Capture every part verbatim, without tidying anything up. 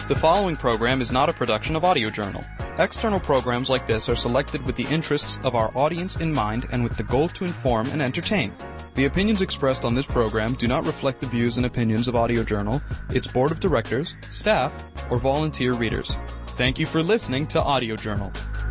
The following program is not a production of AudioJournal. External programs like this are selected with the interests of our audience in mind and with the goal to inform and entertain. The opinions expressed on this program do not reflect the views and opinions of AudioJournal, its board of directors, staff, or volunteer readers. Thank you for listening to AudioJournal.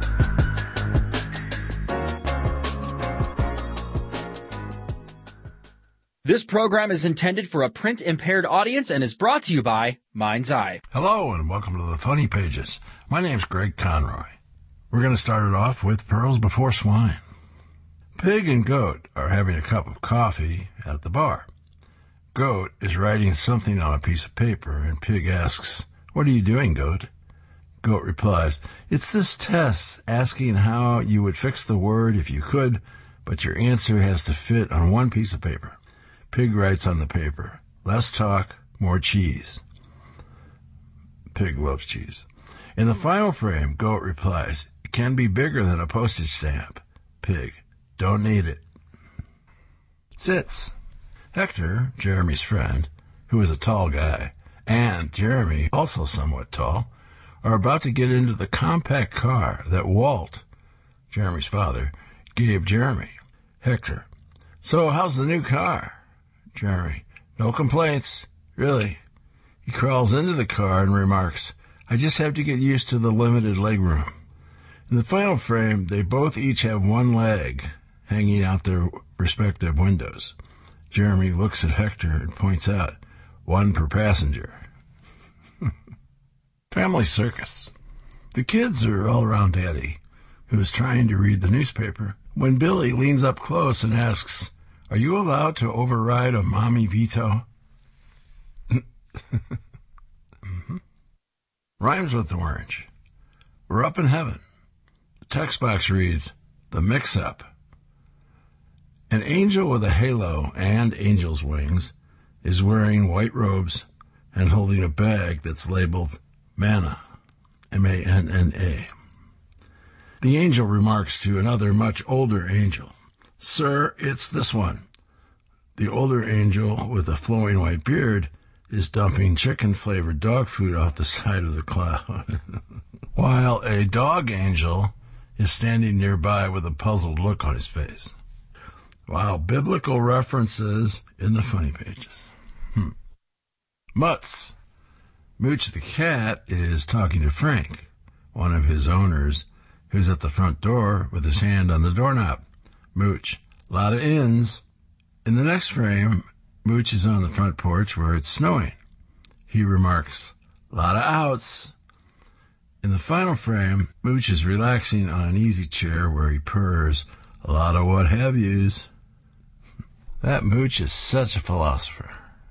This program is intended for a print-impaired audience and is brought to you by Mind's Eye. Hello, and welcome to the Funny Pages. My name's Greg Conroy. We're going to start it off with Pearls Before Swine. Pig and Goat are having a cup of coffee at the bar. Goat is writing something on a piece of paper, and Pig asks, "What are you doing, Goat?" Goat replies, "It's this test asking how you would fix the word if you could, but your answer has to fit on one piece of paper." Pig writes on the paper, "Less talk, more cheese." Pig loves cheese. In the final frame, Goat replies, "It can be bigger than a postage stamp." Pig, "Don't need it." Sits. Hector, Jeremy's friend, who is a tall guy, and Jeremy, also somewhat tall, are about to get into the compact car that Walt, Jeremy's father, gave Jeremy. Hector, "So how's the new car?" Jeremy, "No complaints, really." He crawls into the car and remarks, "I just have to get used to the limited legroom." In the final frame, they both each have one leg hanging out their respective windows. Jeremy looks at Hector and points out, "One per passenger." Family circus. The kids are all around Daddy, who is trying to read the newspaper, when Billy leans up close and asks, "Are you allowed to override a mommy veto?" mm-hmm. Rhymes with orange. We're up in heaven. The text box reads, "The Mix-Up." An angel with a halo and angel's wings is wearing white robes and holding a bag that's labeled manna, M A N N A. The angel remarks to another much older angel, "Sir, it's this one." The older angel with a flowing white beard is dumping chicken-flavored dog food off the side of the cloud, while a dog angel is standing nearby with a puzzled look on his face. Wow, biblical references in the Funny Pages. Hmm. Mutts. Mooch the cat is talking to Frank, one of his owners, who's at the front door with his hand on the doorknob. Mooch, "Lot of ins." In the next frame, Mooch is on the front porch where it's snowing. He remarks, "Lot of outs." In the final frame, Mooch is relaxing on an easy chair where he purrs, "A lot of what have yous." That Mooch is such a philosopher.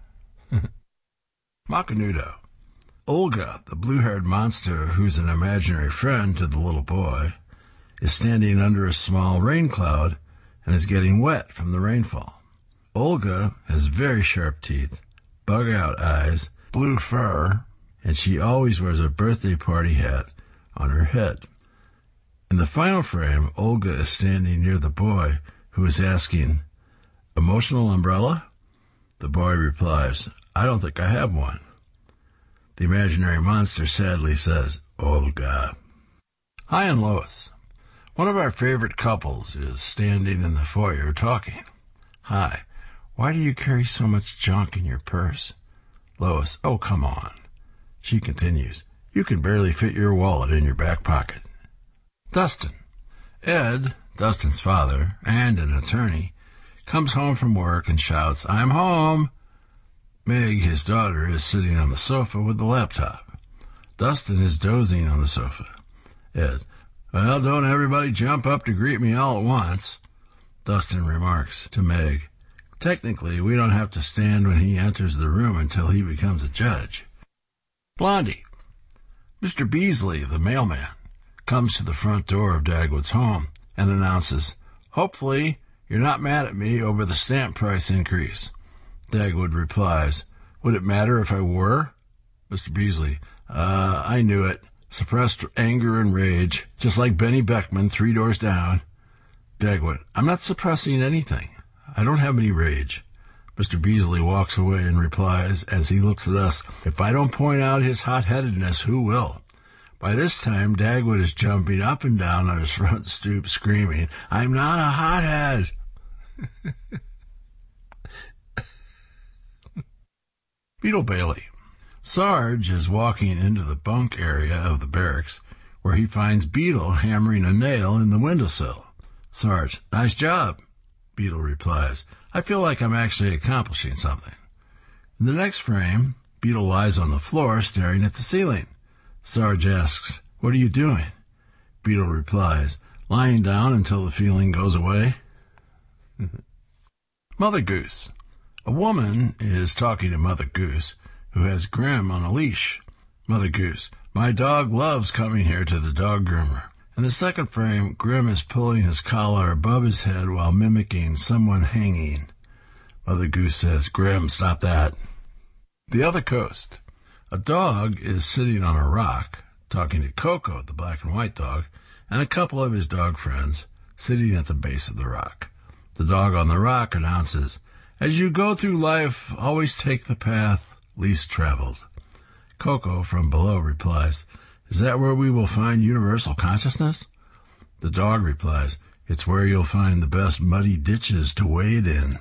Macanudo. Olga, the blue-haired monster who's an imaginary friend to the little boy, is standing under a small rain cloud and is getting wet from the rainfall. Olga has very sharp teeth, bug-out eyes, blue fur, and she always wears a birthday party hat on her head. In the final frame, Olga is standing near the boy who is asking, "Emotional umbrella?" The boy replies, "I don't think I have one." The imaginary monster sadly says, "Olga." Hi and Lois. One of our favorite couples is standing in the foyer talking. Hi, "Why do you carry so much junk in your purse?" Lois, "Oh, come on." She continues, "You can barely fit your wallet in your back pocket." Dustin. Ed, Dustin's father, and an attorney, comes home from work and shouts, "I'm home." Meg, his daughter, is sitting on the sofa with the laptop. Dustin is dozing on the sofa. Ed, "Well, don't everybody jump up to greet me all at once." Dustin remarks to Meg, "Technically, we don't have to stand when he enters the room until he becomes a judge." Blondie. Mister Beasley, the mailman, comes to the front door of Dagwood's home and announces, "Hopefully, you're not mad at me over the stamp price increase." Dagwood replies, "Would it matter if I were?" Mister Beasley, uh, I knew it. Suppressed anger and rage, just like Benny Beckman three doors down. Dagwood, "I'm not suppressing anything. I don't have any rage." Mister Beasley walks away and replies, as he looks at us, "If I don't point out his hot-headedness, who will?" By this time, Dagwood is jumping up and down on his front stoop, screaming, "I'm not a hothead!" Beetle Bailey. Sarge is walking into the bunk area of the barracks, where he finds Beetle hammering a nail in the windowsill. Sarge, "Nice job." Beetle replies, "I feel like I'm actually accomplishing something." In the next frame, Beetle lies on the floor staring at the ceiling. Sarge asks, "What are you doing?" Beetle replies, "Lying down until the feeling goes away." Mother Goose. A woman is talking to Mother Goose, who has Grim on a leash. Mother Goose, "My dog loves coming here to the dog groomer." In the second frame, Grim is pulling his collar above his head while mimicking someone hanging. Mother Goose says, "Grim, stop that." The Other Coast. A dog is sitting on a rock, talking to Coco, the black and white dog, and a couple of his dog friends sitting at the base of the rock. The dog on the rock announces, "As you go through life, always take the path least traveled." Coco from below replies, "Is that where we will find universal consciousness?" The dog replies, "It's where you'll find the best muddy ditches to wade in."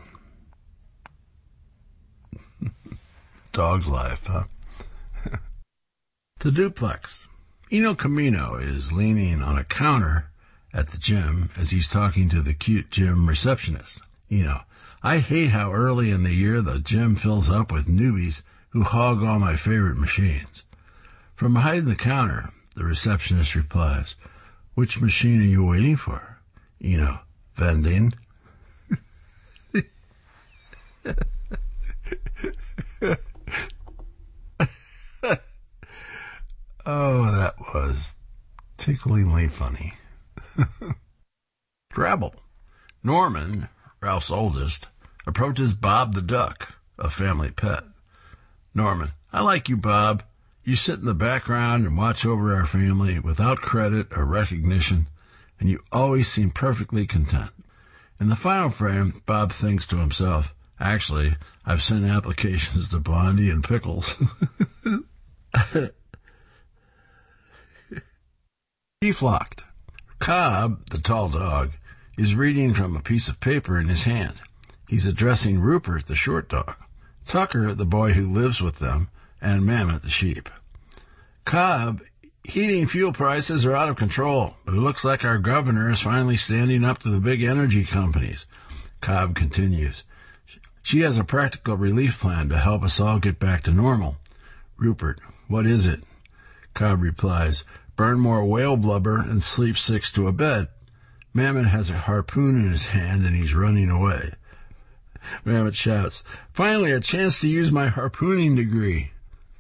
Dog's life, huh? The Duplex. Eno Camino is leaning on a counter at the gym as he's talking to the cute gym receptionist. Eno, "I hate how early in the year the gym fills up with newbies who hog all my favorite machines." From behind the counter, the receptionist replies, "Which machine are you waiting for?" Eno, "Vending." Oh, that was ticklingly funny. Drabble. Norman, Ralph's oldest, approaches Bob the duck, a family pet. Norman, "I like you, Bob. You sit in the background and watch over our family without credit or recognition, and you always seem perfectly content." In the final frame, Bob thinks to himself, "Actually, I've sent applications to Blondie and Pickles." Deflocked. Cobb, the tall dog, is reading from a piece of paper in his hand. He's addressing Rupert, the short dog, Tucker, the boy who lives with them, and Mammoth, the sheep. Cobb, "Heating fuel prices are out of control, but it looks like our governor is finally standing up to the big energy companies." Cobb continues, "She has a practical relief plan to help us all get back to normal." Rupert, "What is it?" Cobb replies, "Burn more whale blubber and sleep six to a bed." Mammoth has a harpoon in his hand and he's running away. Mammoth shouts, "Finally a chance to use my harpooning degree."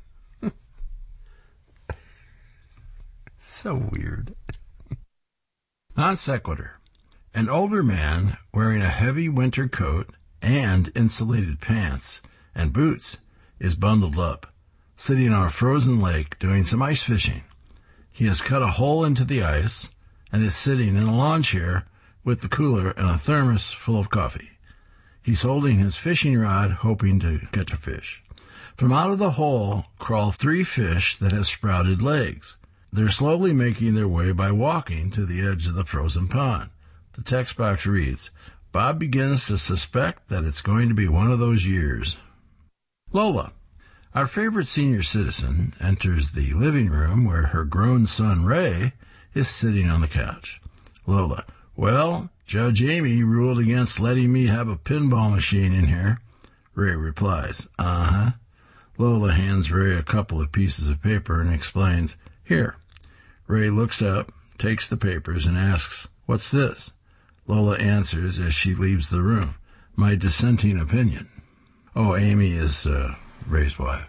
So weird. Non sequitur. An older man wearing a heavy winter coat and insulated pants and boots is bundled up, sitting on a frozen lake doing some ice fishing. He has cut a hole into the ice and is sitting in a lawn chair with the cooler and a thermos full of coffee. He's holding his fishing rod, hoping to catch a fish. From out of the hole crawl three fish that have sprouted legs. They're slowly making their way by walking to the edge of the frozen pond. The text box reads, "Bob begins to suspect that it's going to be one of those years." Lola. Our favorite senior citizen enters the living room where her grown son, Ray, is sitting on the couch. Lola, "Well, Judge Amy ruled against letting me have a pinball machine in here." Ray replies, "Uh-huh." Lola hands Ray a couple of pieces of paper and explains, "Here." Ray looks up, takes the papers, and asks, "What's this?" Lola answers as she leaves the room, "My dissenting opinion." Oh, Amy is, uh... Ray's wife.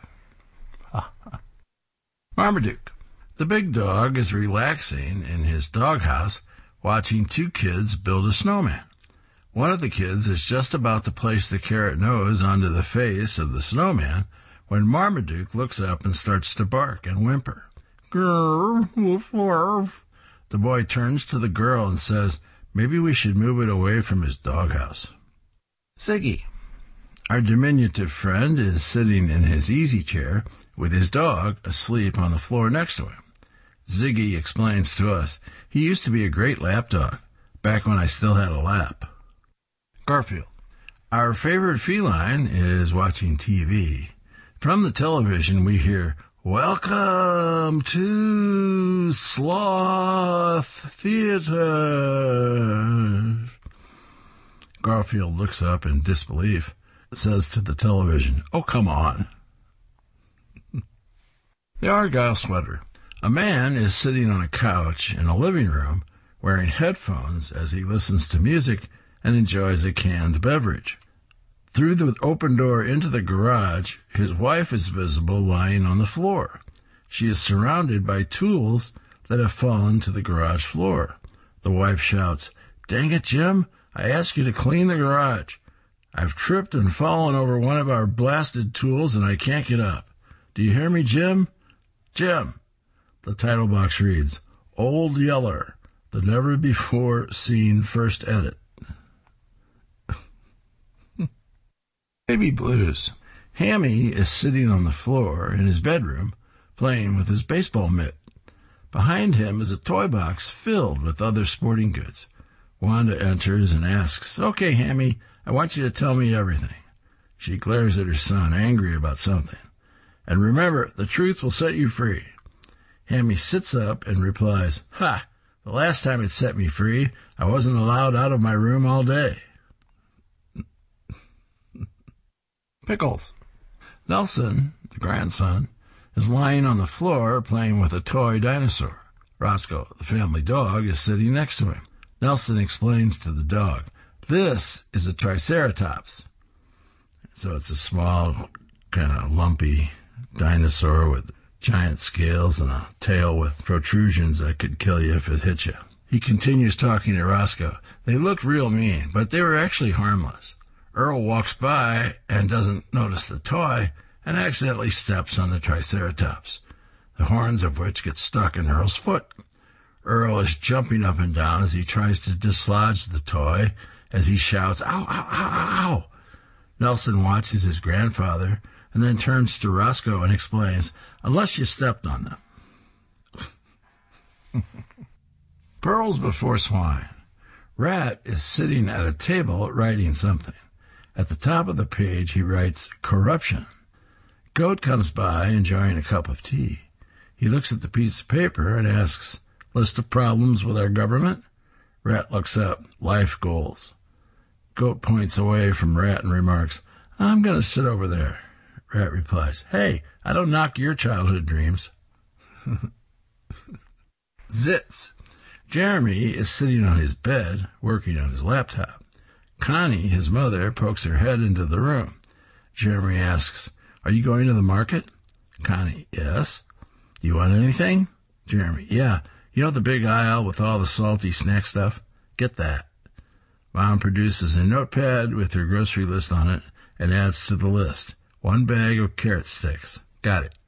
Marmaduke. The big dog is relaxing in his doghouse watching two kids build a snowman. One of the kids is just about to place the carrot nose onto the face of the snowman when Marmaduke looks up and starts to bark and whimper. Grrr, woof, woof. The boy turns to the girl and says, "Maybe we should move it away from his doghouse." Ziggy. Our diminutive friend is sitting in his easy chair with his dog asleep on the floor next to him. Ziggy explains to us, he used to be a great lap dog, back when I still had a lap. Garfield. Our favorite feline is watching T V. From the television we hear, "Welcome to Sloth Theater." Garfield looks up in disbelief, says to the television, "Oh, come on." The Argyle Sweater. A man is sitting on a couch in a living room wearing headphones as he listens to music and enjoys a canned beverage. Through the open door into the garage, his wife is visible lying on the floor. She is surrounded by tools that have fallen to the garage floor. The wife shouts, "Dang it, Jim, I asked you to clean the garage. I've tripped and fallen over one of our blasted tools and I can't get up. Do you hear me, Jim? Jim." The title box reads, Old Yeller, the never-before-seen first edit. Baby Blues. Hammy is sitting on the floor in his bedroom playing with his baseball mitt. Behind him is a toy box filled with other sporting goods. Wanda enters and asks, "Okay, Hammy, I want you to tell me everything." She glares at her son, angry about something. "And remember, the truth will set you free." Hammy sits up and replies, "Ha! The last time it set me free, I wasn't allowed out of my room all day." Pickles. Nelson, the grandson, is lying on the floor playing with a toy dinosaur. Roscoe, the family dog, is sitting next to him. Nelson explains to the dog, "This is a Triceratops." So it's a small, kind of lumpy dinosaur with giant scales and a tail with protrusions that could kill you if it hit you. He continues talking to Roscoe. "They looked real mean, but they were actually harmless." Earl walks by and doesn't notice the toy and accidentally steps on the Triceratops, the horns of which get stuck in Earl's foot. Earl is jumping up and down as he tries to dislodge the toy as he shouts, "Ow, ow, ow, ow!" Nelson watches his grandfather and then turns to Roscoe and explains, "Unless you stepped on them." Pearls before swine. Rat is sitting at a table writing something. At the top of the page he writes, "Corruption." Goat comes by enjoying a cup of tea. He looks at the piece of paper and asks, "List of problems with our government?" Rat looks up, "Life goals." Goat points away from Rat and remarks, "I'm going to sit over there." Rat replies, "Hey, I don't knock your childhood dreams." Zits. Jeremy is sitting on his bed, working on his laptop. Connie, his mother, pokes her head into the room. Jeremy asks, "Are you going to the market?" Connie, "Yes." "You want anything?" Jeremy, "Yeah. You know the big aisle with all the salty snack stuff? Get that." Mom produces a notepad with her grocery list on it and adds to the list, "One bag of carrot sticks." Got it.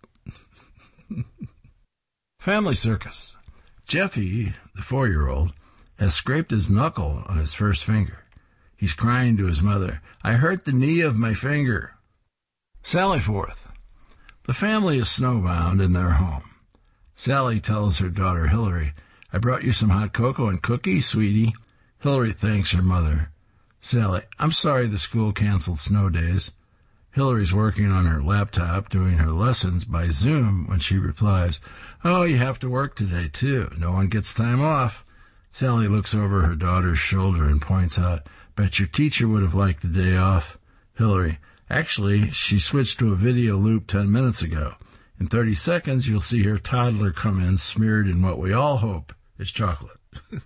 Family circus. Jeffy, the four-year-old, has scraped his knuckle on his first finger. He's crying to his mother, "I hurt the knee of my finger." Sally Forth. The family is snowbound in their home. Sally tells her daughter Hillary, "I brought you some hot cocoa and cookies, sweetie." Hillary thanks her mother. Sally, "I'm sorry the school canceled snow days." Hillary's working on her laptop doing her lessons by Zoom when she replies, "Oh, you have to work today, too. No one gets time off." Sally looks over her daughter's shoulder and points out, "Bet your teacher would have liked the day off." Hillary, "Actually, she switched to a video loop ten minutes ago. In thirty seconds, you'll see her toddler come in smeared in what we all hope is chocolate."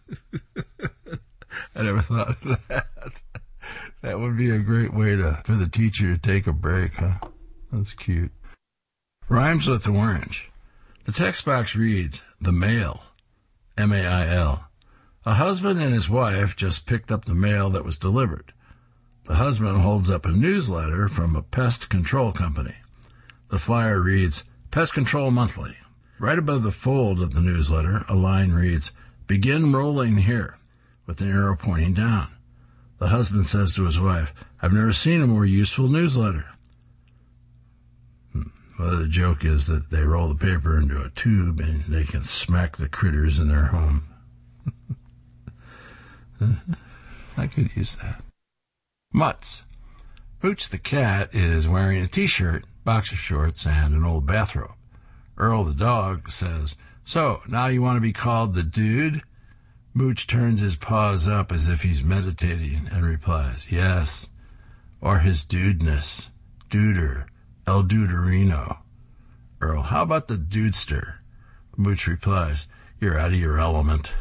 I never thought of that. That would be a great way to for the teacher to take a break, huh? That's cute. Rhymes with orange. The text box reads, "The mail." M A I L. A husband and his wife just picked up the mail that was delivered. The husband holds up a newsletter from a pest control company. The flyer reads, "Pest Control Monthly." Right above the fold of the newsletter, a line reads, "Begin rolling here," with an arrow pointing down. The husband says to his wife, "I've never seen a more useful newsletter." Well, the joke is that they roll the paper into a tube and they can smack the critters in their home. I could use that. Mutts. Mooch the cat is wearing a t-shirt, boxer shorts, and an old bathrobe. Earl the dog says, "So, now you want to be called the dude?" Mooch turns his paws up as if he's meditating and replies, "Yes," or his dudeness, duder, El Duderino. Earl, "How about the dudester?" Mooch replies, "You're out of your element."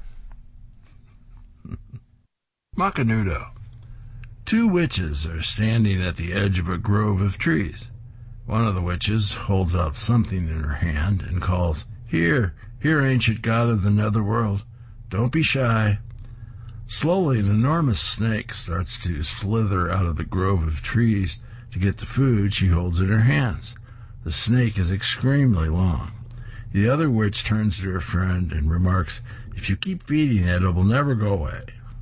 Macanudo. Two witches are standing at the edge of a grove of trees. One of the witches holds out something in her hand and calls, "Here, here, ancient god of the netherworld. Don't be shy." Slowly, an enormous snake starts to slither out of the grove of trees to get the food she holds in her hands. The snake is extremely long. The other witch turns to her friend and remarks, "If you keep feeding it, it will never go away."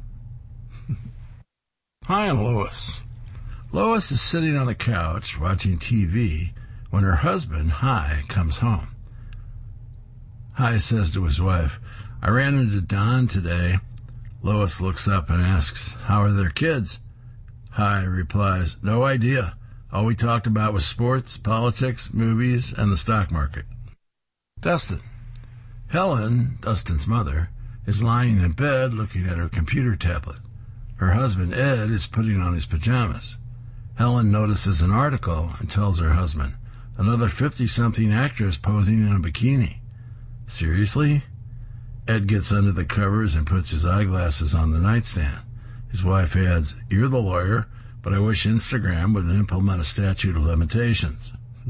Hi, and Lois. Lois is sitting on the couch watching T V when her husband, Hi, comes home. Hi says to his wife, "I ran into Don today." Lois looks up and asks, "How are their kids?" Hi replies, "No idea. All we talked about was sports, politics, movies, and the stock market." Dustin. Helen, Dustin's mother, is lying in bed looking at her computer tablet. Her husband, Ed, is putting on his pajamas. Helen notices an article and tells her husband, "Another fifty-something actress posing in a bikini." "Seriously?" Ed gets under the covers and puts his eyeglasses on the nightstand. His wife adds, "You're the lawyer, but I wish Instagram would implement a statute of limitations."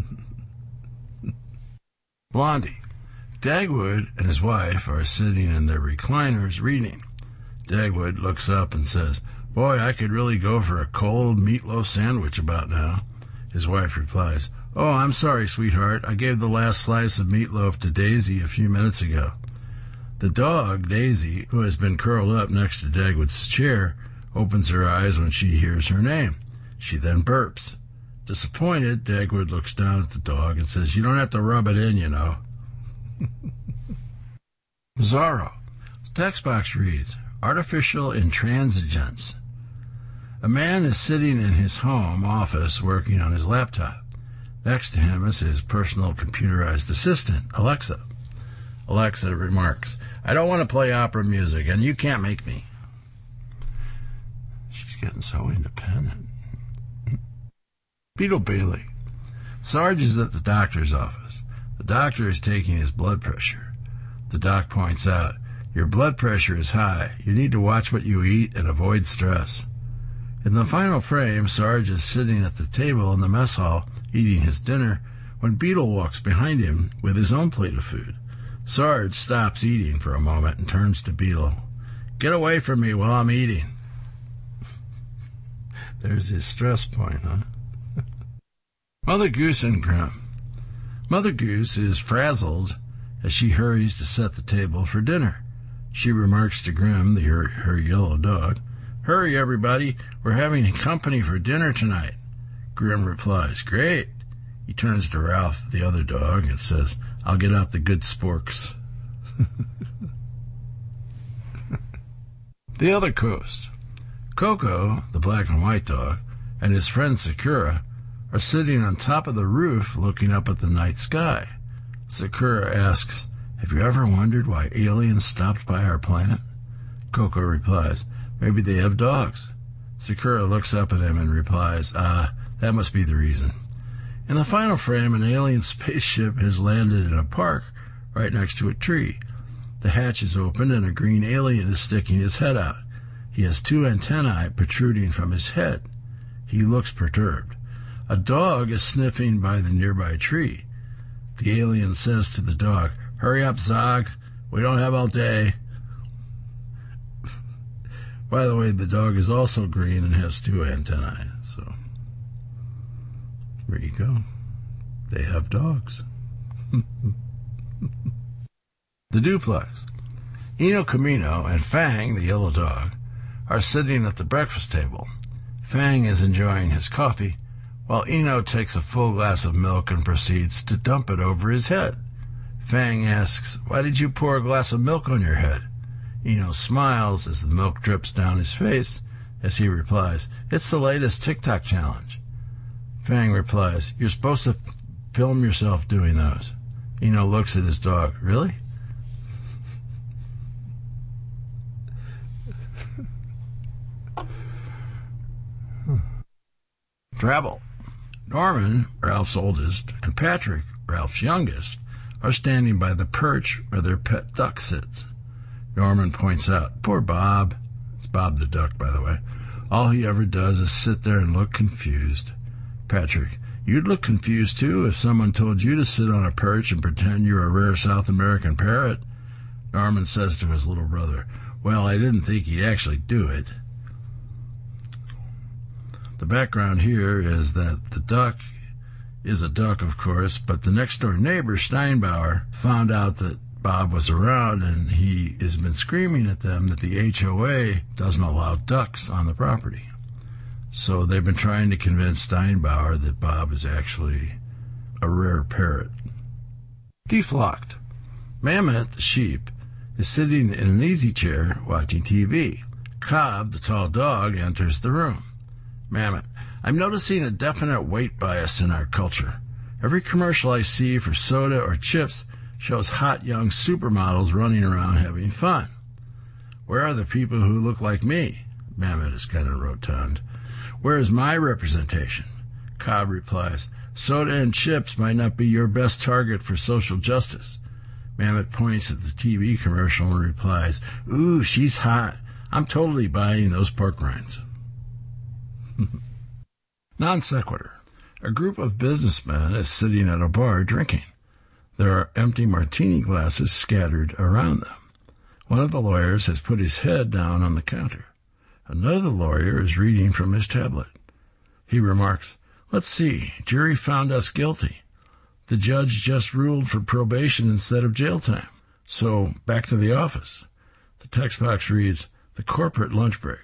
Blondie. Dagwood and his wife are sitting in their recliners reading. Dagwood looks up and says, "Boy, I could really go for a cold meatloaf sandwich about now." His wife replies, "Oh, I'm sorry, sweetheart. I gave the last slice of meatloaf to Daisy a few minutes ago." The dog, Daisy, who has been curled up next to Dagwood's chair, opens her eyes when she hears her name. She then burps. Disappointed, Dagwood looks down at the dog and says, "You don't have to rub it in, you know." Zorro. The text box reads, "Artificial intransigence." A man is sitting in his home office working on his laptop. Next to him is his personal computerized assistant, Alexa. Alexa remarks, "I don't want to play opera music, and you can't make me." She's getting so independent. Beetle Bailey. Sarge is at the doctor's office. The doctor is taking his blood pressure. The doc points out, "Your blood pressure is high. You need to watch what you eat and avoid stress." In the final frame, Sarge is sitting at the table in the mess hall eating his dinner when Beetle walks behind him with his own plate of food. Sarge stops eating for a moment and turns to Beetle. "Get away from me while I'm eating." There's his stress point, huh? Mother Goose and Grim. Mother Goose is frazzled as she hurries to set the table for dinner. She remarks to Grim, the, her, her yellow dog, "Hurry, everybody, we're having company for dinner tonight." Grim replies, "Great." He turns to Ralph, the other dog, and says, "I'll get out the good sporks." The other coast. Coco, the black and white dog, and his friend Sakura are sitting on top of the roof looking up at the night sky. Sakura asks, "Have you ever wondered why aliens stopped by our planet?" Coco replies, "Maybe they have dogs." Sakura looks up at him and replies, "Ah, that must be the reason." In the final frame, an alien spaceship has landed in a park right next to a tree. The hatch is open and a green alien is sticking his head out. He has two antennae protruding from his head. He looks perturbed. A dog is sniffing by the nearby tree. The alien says to the dog, "Hurry up, Zog. We don't have all day." By the way, the dog is also green and has two antennae, so there you go. They have dogs. The Duplex. Eno Camino and Fang, the yellow dog, are sitting at the breakfast table. Fang is enjoying his coffee, while Eno takes a full glass of milk and proceeds to dump it over his head. Fang asks, "Why did you pour a glass of milk on your head?" Eno smiles as the milk drips down his face as he replies, "It's the latest TikTok challenge." Fang replies, "You're supposed to f- film yourself doing those." Eno looks at his dog. "Really?" Travel. Norman, Ralph's oldest, and Patrick, Ralph's youngest, are standing by the perch where their pet duck sits. Norman points out, "Poor Bob." It's Bob the duck, by the way. "All he ever does is sit there and look confused." Patrick, "You'd look confused, too, if someone told you to sit on a perch and pretend you're a rare South American parrot." Norman says to his little brother, "Well, I didn't think he'd actually do it." The background here is that the duck is a duck, of course, but the next-door neighbor, Steinbauer, found out that Bob was around, and he has been screaming at them that the H O A doesn't allow ducks on the property. So they've been trying to convince Steinbauer that Bob is actually a rare parrot. Deflocked. Mammoth, the sheep, is sitting in an easy chair watching T V. Cobb, the tall dog, enters the room. Mammoth, "I'm noticing a definite weight bias in our culture. Every commercial I see for soda or chips shows hot young supermodels running around having fun. Where are the people who look like me?" Mammoth is kind of rotund. "Where is my representation?" Cobb replies, "Soda and chips might not be your best target for social justice." Mammoth points at the T V commercial and replies, "Ooh, she's hot. I'm totally buying those pork rinds." Non sequitur. A group of businessmen is sitting at a bar drinking. There are empty martini glasses scattered around them. One of the lawyers has put his head down on the counter. Another lawyer is reading from his tablet. He remarks, "Let's see, jury found us guilty. The judge just ruled for probation instead of jail time. So back to the office." The text box reads, "The corporate lunch break."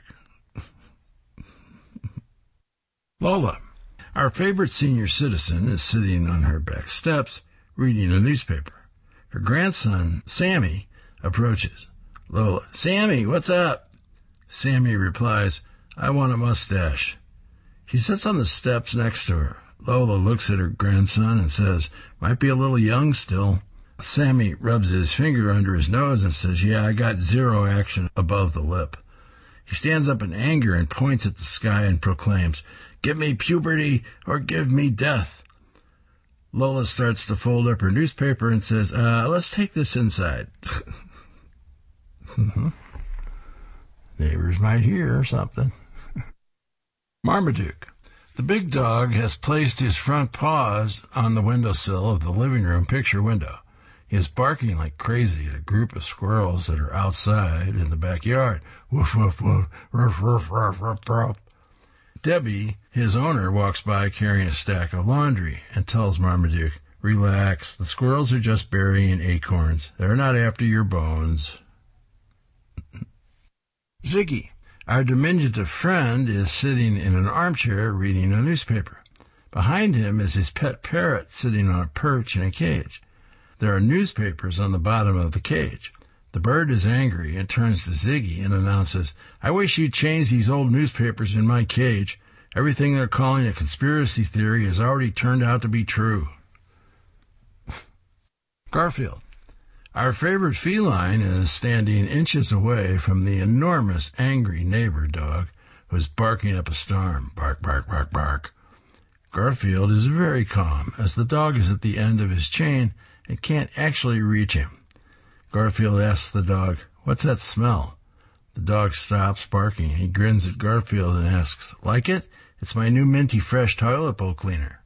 Lola. Our favorite senior citizen is sitting on her back steps reading a newspaper. Her grandson, Sammy, approaches. Lola, "Sammy, what's up?" Sammy replies, "I want a mustache." He sits on the steps next to her. Lola looks at her grandson and says, "Might be a little young still." Sammy rubs his finger under his nose and says, "Yeah, I got zero action above the lip." He stands up in anger and points at the sky and proclaims, "Give me puberty or give me death." Lola starts to fold up her newspaper and says, uh, let's take this inside. Neighbors might hear something. Marmaduke. The big dog has placed his front paws on the windowsill of the living room picture window. He is barking like crazy at a group of squirrels that are outside in the backyard. Woof, woof, woof, ruff, ruff, ruff, ruff, ruff. Debbie, his owner, walks by carrying a stack of laundry and tells Marmaduke, "Relax, the squirrels are just burying acorns. They're not after your bones." Ziggy, our diminutive friend, is sitting in an armchair reading a newspaper. Behind him is his pet parrot sitting on a perch in a cage. There are newspapers on the bottom of the cage. The bird is angry and turns to Ziggy and announces, "I wish you'd change these old newspapers in my cage. Everything they're calling a conspiracy theory has already turned out to be true." Garfield. Our favorite feline is standing inches away from the enormous angry neighbor dog who is barking up a storm. Bark, bark, bark, bark. Garfield is very calm as the dog is at the end of his chain and can't actually reach him. Garfield asks the dog, "What's that smell?" The dog stops barking. He grins at Garfield and asks, "Like it? It's my new minty fresh toilet bowl cleaner."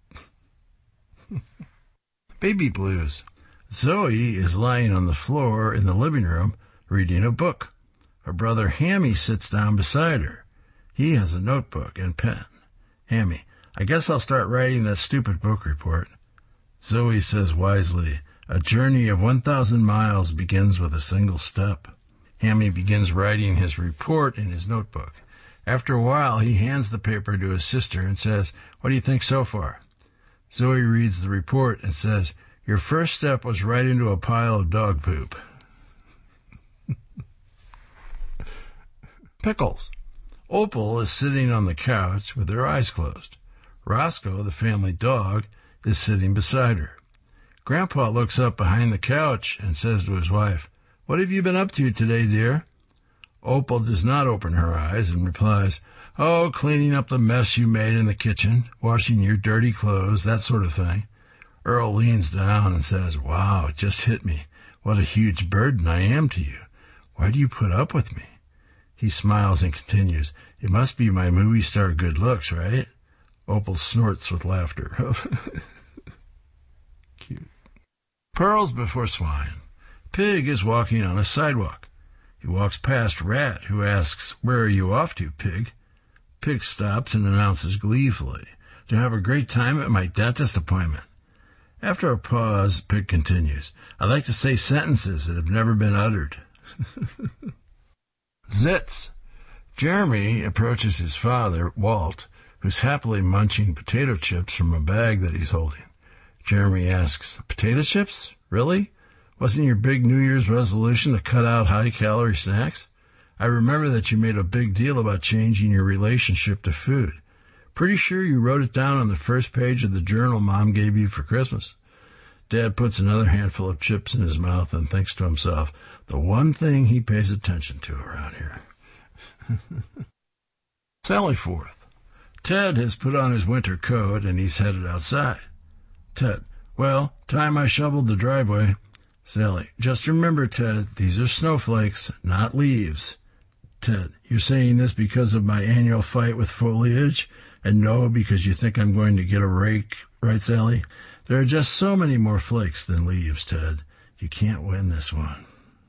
Baby blues. Zoe is lying on the floor in the living room reading a book. Her brother Hammy sits down beside her. He has a notebook and pen. Hammy, "I guess I'll start writing that stupid book report." Zoe says wisely, "A journey of one thousand miles begins with a single step." Hammy begins writing his report in his notebook. After a while, he hands the paper to his sister and says, "What do you think so far?" Zoe reads the report and says, "Your first step was right into a pile of dog poop." Pickles. Opal is sitting on the couch with her eyes closed. Roscoe, the family dog, is sitting beside her. Grandpa looks up behind the couch and says to his wife, "What have you been up to today, dear?" Opal does not open her eyes and replies, "Oh, cleaning up the mess you made in the kitchen, washing your dirty clothes, that sort of thing." Earl leans down and says, "Wow, it just hit me. What a huge burden I am to you. Why do you put up with me?" He smiles and continues, "It must be my movie star good looks, right?" Opal snorts with laughter. Cute. Pearls before swine. Pig is walking on a sidewalk. He walks past Rat, who asks, "Where are you off to, Pig?" Pig stops and announces gleefully, "To have a great time at my dentist appointment." After a pause, Pig continues, "I like to say sentences that have never been uttered." Zits. Jeremy approaches his father, Walt, who's happily munching potato chips from a bag that he's holding. Jeremy asks, "Potato chips? Really? Wasn't your big New Year's resolution to cut out high-calorie snacks? I remember that you made a big deal about changing your relationship to food. Pretty sure you wrote it down on the first page of the journal Mom gave you for Christmas." Dad puts another handful of chips in his mouth and thinks to himself, the one thing he pays attention to around here. Sally Forth. Ted has put on his winter coat and he's headed outside. Ted, "Well, time I shoveled the driveway." Sally, "Just remember, Ted, these are snowflakes, not leaves." Ted, "You're saying this because of my annual fight with foliage? And no, because you think I'm going to get a rake, right, Sally? There are just so many more flakes than leaves, Ted. You can't win this one."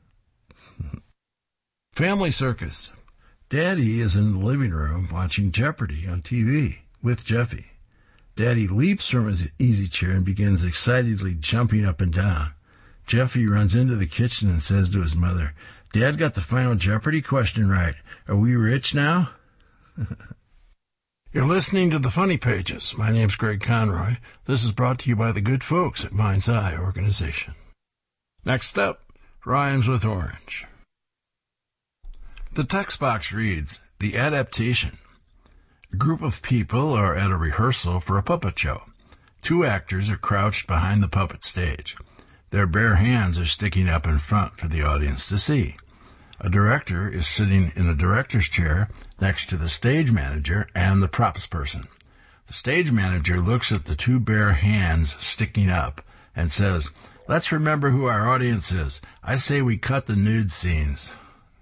Family circus. Daddy is in the living room watching Jeopardy on T V with Jeffy. Daddy leaps from his easy chair and begins excitedly jumping up and down. Jeffy runs into the kitchen and says to his mother, "Dad got the final Jeopardy question right. Are we rich now?" You're listening to the Funny Pages. My name's Greg Conroy. This is brought to you by the good folks at Mind's Eye Organization. Next up, Rhymes with Orange. The text box reads, "The Adaptation. A group of people are at a rehearsal for a puppet show. Two actors are crouched behind the puppet stage. Their bare hands are sticking up in front for the audience to see. A director is sitting in a director's chair next to the stage manager and the props person. The stage manager looks at the two bare hands sticking up and says, 'Let's remember who our audience is. I say we cut the nude scenes.'"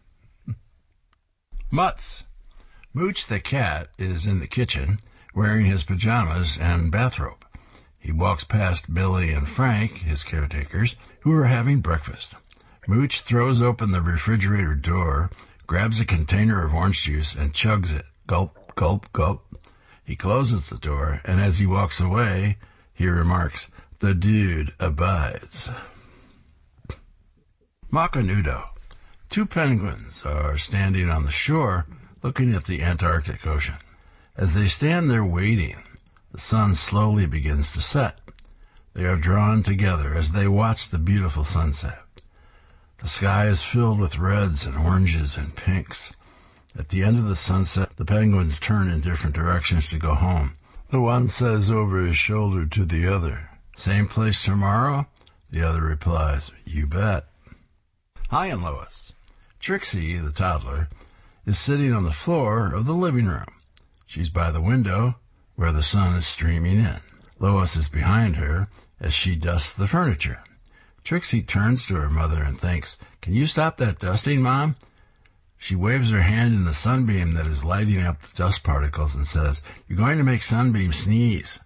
Mutts. Mooch the cat is in the kitchen wearing his pajamas and bathrobe. He walks past Billy and Frank, his caretakers, who are having breakfast. Mooch throws open the refrigerator door, grabs a container of orange juice, and chugs it. Gulp, gulp, gulp. He closes the door, and as he walks away, he remarks, "The dude abides." Macanudo. Two penguins are standing on the shore looking at the Antarctic Ocean. As they stand there waiting, the sun slowly begins to set. They are drawn together as they watch the beautiful sunset. The sky is filled with reds and oranges and pinks. At the end of the sunset, the penguins turn in different directions to go home. The one says over his shoulder to the other, "Same place tomorrow?" The other replies, "You bet." Hi and Lois. Trixie, the toddler, is sitting on the floor of the living room. She's by the window where the sun is streaming in. Lois is behind her as she dusts the furniture. Trixie turns to her mother and thinks, "Can you stop that dusting, Mom?" She waves her hand in the sunbeam that is lighting up the dust particles and says, "You're going to make Sunbeam sneeze."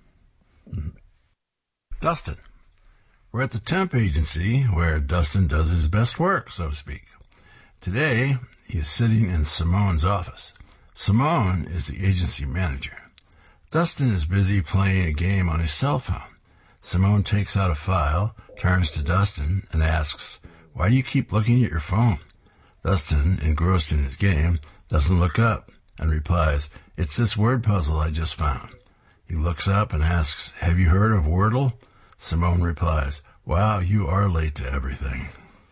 Dustin. We're at the temp agency where Dustin does his best work, so to speak. Today, he is sitting in Simone's office. Simone is the agency manager. Dustin is busy playing a game on his cell phone. Simone takes out a file, turns to Dustin, and asks, "Why do you keep looking at your phone?" Dustin, engrossed in his game, doesn't look up and replies, "It's this word puzzle I just found." He looks up and asks, "Have you heard of Wordle?" Simone replies, "Wow, you are late to everything."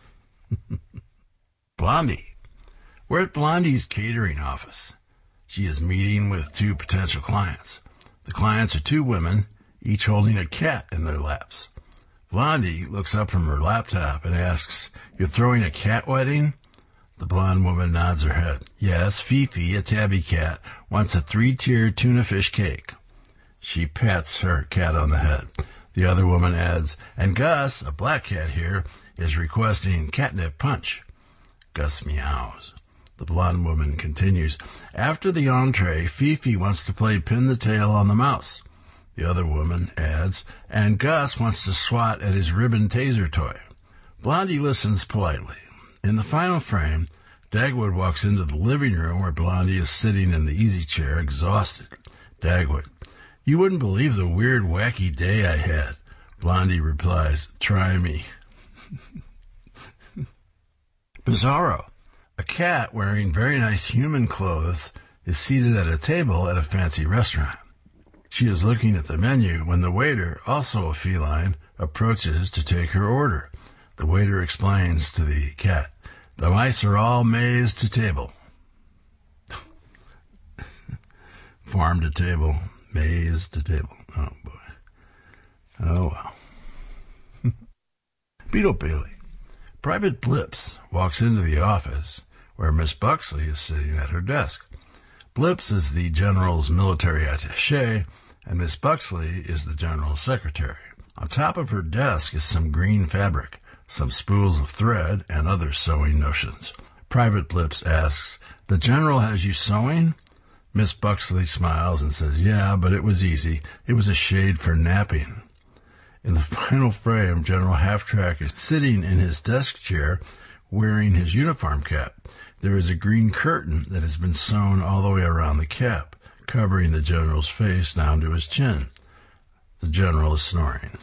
Blondie. We're at Blondie's catering office. She is meeting with two potential clients. The clients are two women, each holding a cat in their laps. Blondie looks up from her laptop and asks, "You're throwing a cat wedding?" The blonde woman nods her head. "Yes, Fifi, a tabby cat, wants a three-tiered tuna fish cake." She pats her cat on the head. The other woman adds, "And Gus, a black cat here, is requesting catnip punch." Gus meows. The blonde woman continues, "After the entree, Fifi wants to play pin the tail on the mouse." The other woman adds, "And Gus wants to swat at his ribbon taser toy." Blondie listens politely. In the final frame, Dagwood walks into the living room where Blondie is sitting in the easy chair, exhausted. Dagwood, "You wouldn't believe the weird, wacky day I had." Blondie replies, "Try me." Bizarro. A cat wearing very nice human clothes is seated at a table at a fancy restaurant. She is looking at the menu when the waiter, also a feline, approaches to take her order. The waiter explains to the cat, "The mice are all mazed to table." Farm to table, maze to table. Oh, boy. Oh, well. Beetle Bailey. Private Blips walks into the office where Miss Buxley is sitting at her desk. Blips is the general's military attaché, and Miss Buxley is the general's secretary. On top of her desk is some green fabric, some spools of thread, and other sewing notions. Private Blips asks, "The general has you sewing?" Miss Buxley smiles and says, "Yeah, but it was easy. It was a shade for napping." In the final frame, General Half-Track is sitting in his desk chair wearing his uniform cap. There is a green curtain that has been sewn all the way around the cap, covering the general's face down to his chin. The general is snoring.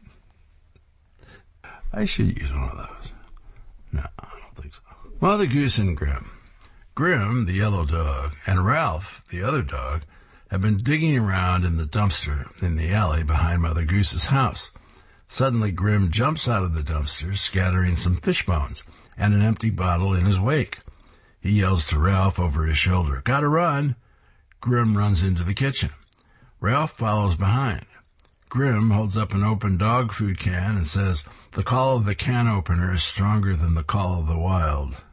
I should use one of those. No, I don't think so. Mother Goose and Grim. Grim, the yellow dog, and Ralph, the other dog, have been digging around in the dumpster in the alley behind Mother Goose's house. Suddenly, Grim jumps out of the dumpster, scattering some fish bones and an empty bottle in his wake. He yells to Ralph over his shoulder, "Gotta run!" Grim runs into the kitchen. Ralph follows behind. Grim holds up an open dog food can and says, "The call of the can opener is stronger than the call of the wild."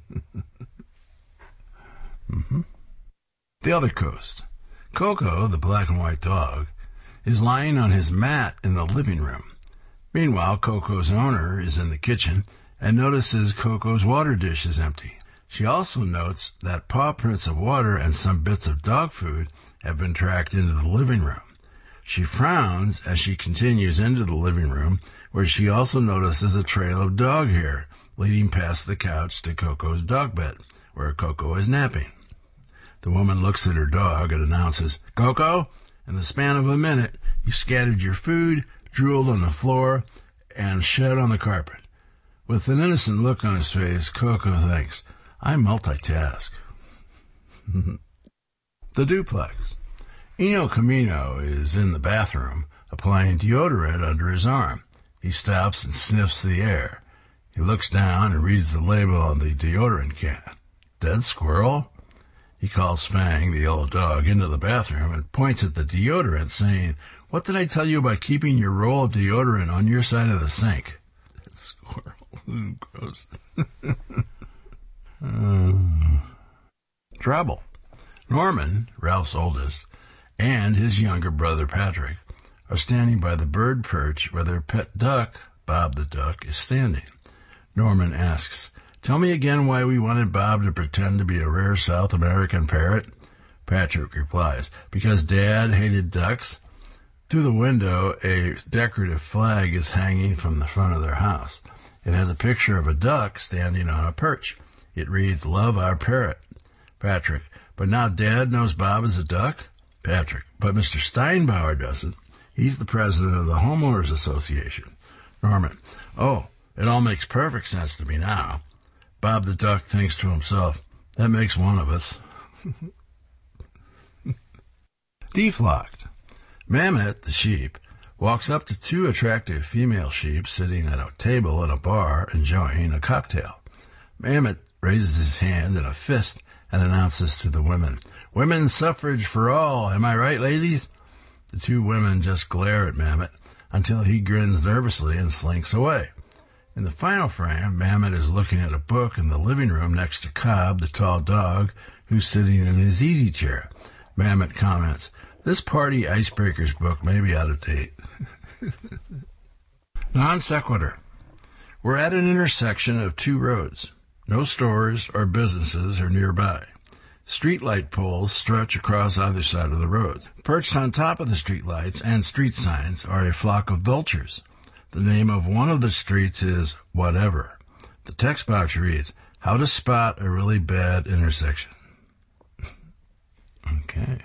mm-hmm. The other coast. Coco, the black and white dog, is lying on his mat in the living room. Meanwhile, Coco's owner is in the kitchen and notices Coco's water dish is empty. She also notes that paw prints of water and some bits of dog food have been tracked into the living room. She frowns as she continues into the living room, where she also notices a trail of dog hair leading past the couch to Coco's dog bed, where Coco is napping. The woman looks at her dog and announces, "Coco, in the span of a minute, you scattered your food, drooled on the floor, and shed on the carpet." With an innocent look on his face, Coco thinks, "I multitask." The duplex. Eno Camino is in the bathroom, applying deodorant under his arm. He stops and sniffs the air. He looks down and reads the label on the deodorant can. Dead squirrel? He calls Fang, the yellow dog, into the bathroom and points at the deodorant, saying, "What did I tell you about keeping your roll of deodorant on your side of the sink?" Dead squirrel. Gross. uh, trouble. Norman, Ralph's oldest, and his younger brother Patrick are standing by the bird perch where their pet duck, Bob the duck, is standing. Norman asks, "Tell me again why we wanted Bob to pretend to be a rare South American parrot?" Patrick replies, "Because Dad hated ducks." Through the window, a decorative flag is hanging from the front of their house. It has a picture of a duck standing on a perch. It reads, "Love our parrot." Patrick, "But now Dad knows Bob is a duck?" Patrick, "But Mister Steinbauer doesn't. He's the president of the Homeowners Association." Norman, "Oh, it all makes perfect sense to me now. Bob the duck thinks to himself, that makes one of us. Deflocked. Mammoth, the sheep, walks up to two attractive female sheep sitting at a table in a bar enjoying a cocktail. Mammoth raises his hand in a fist and announces to the women, women's suffrage for all, am I right, ladies? The two women just glare at Mammoth until he grins nervously and slinks away. In the final frame, Mammoth is looking at a book in the living room next to Cobb, the tall dog, who's sitting in his easy chair. Mammoth comments, this Party Icebreakers book may be out of date. Non sequitur. We're at an intersection of two roads. No stores or businesses are nearby. Streetlight poles stretch across either side of the roads. Perched on top of the streetlights and street signs are a flock of vultures. The name of one of the streets is Whatever. The text box reads, how to spot a really bad intersection. Okay.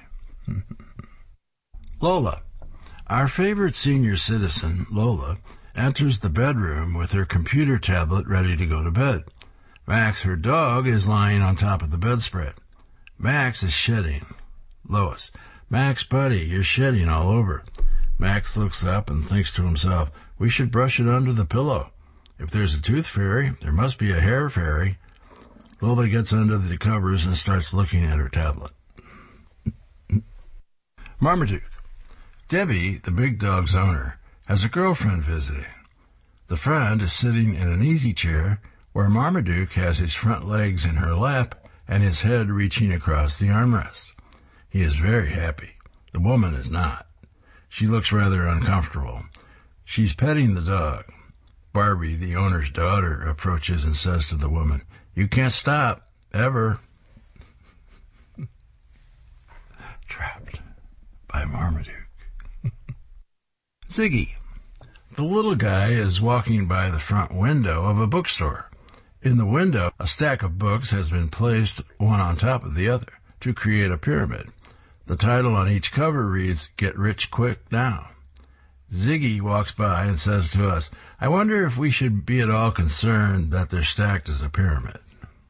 Lola. Our favorite senior citizen, Lola, enters the bedroom with her computer tablet ready to go to bed. Max, her dog, is lying on top of the bedspread. Max is shedding. Lois. Max, buddy, you're shedding all over. Max looks up and thinks to himself, we should brush it under the pillow. If there's a tooth fairy, there must be a hair fairy. Lola gets under the covers and starts looking at her tablet. Marmaduke. Debbie, the big dog's owner, has a girlfriend visiting. The friend is sitting in an easy chair where Marmaduke has his front legs in her lap and his head reaching across the armrest. He is very happy. The woman is not. She looks rather uncomfortable. She's petting the dog. Barbie, the owner's daughter, approaches and says to the woman, you can't stop, ever. Trapped by Marmaduke. Ziggy. The little guy is walking by the front window of a bookstore. In the window, a stack of books has been placed one on top of the other to create a pyramid. The title on each cover reads, Get Rich Quick Now. Ziggy walks by and says to us, I wonder if we should be at all concerned that they're stacked as a pyramid.